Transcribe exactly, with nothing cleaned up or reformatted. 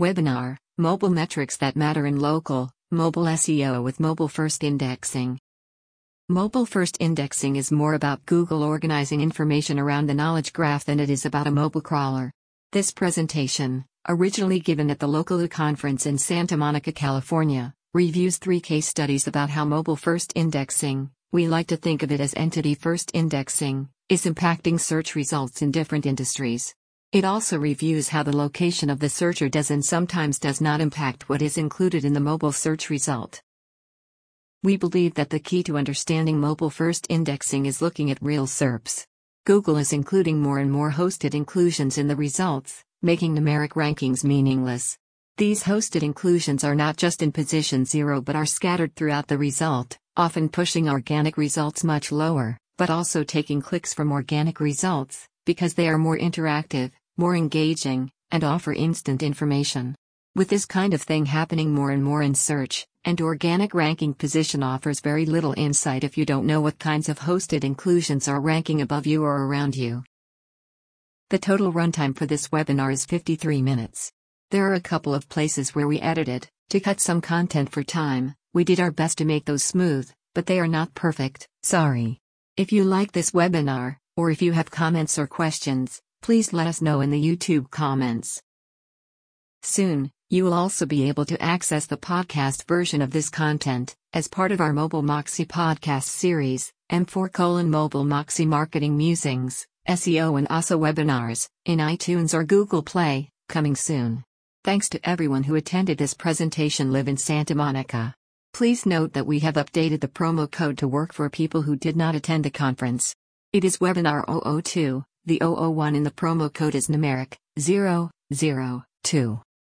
Webinar, Mobile Metrics That Matter in Local, Mobile S E O with Mobile First Indexing. Mobile First Indexing is more about Google organizing information around the knowledge graph than it is about a mobile crawler. This presentation, originally given at the Localoo conference in Santa Monica, California, reviews three case studies about how Mobile First Indexing, we like to think of it as Entity First Indexing, is impacting search results in different industries. It also reviews how the location of the searcher does and sometimes does not impact what is included in the mobile search result. We believe that the key to understanding mobile first indexing is looking at real S E R Ps. Google is including more and more hosted inclusions in the results, making numeric rankings meaningless. These hosted inclusions are not just in position zero but are scattered throughout the result, often pushing organic results much lower, but also taking clicks from organic results, because they are more interactive, more engaging, and offer instant information. With this kind of thing happening more and more in search, and organic ranking position offers very little insight if you don't know what kinds of hosted inclusions are ranking above you or around you. The total runtime for this webinar is fifty-three minutes. There are a couple of places where we edited, to cut some content for time. We did our best to make those smooth, but they are not perfect, sorry. If you like this webinar, or if you have comments or questions, please let us know in the YouTube comments. Soon, you will also be able to access the podcast version of this content, as part of our Mobile Moxie podcast series, M four colon Mobile Moxie Marketing Musings, S E O and A S A webinars, in iTunes or Google Play, coming soon. Thanks to everyone who attended this presentation live in Santa Monica. Please note that we have updated the promo code to work for people who did not attend the conference. It is webinar zero zero two, the zero zero one in the promo code is numeric, zero zero two.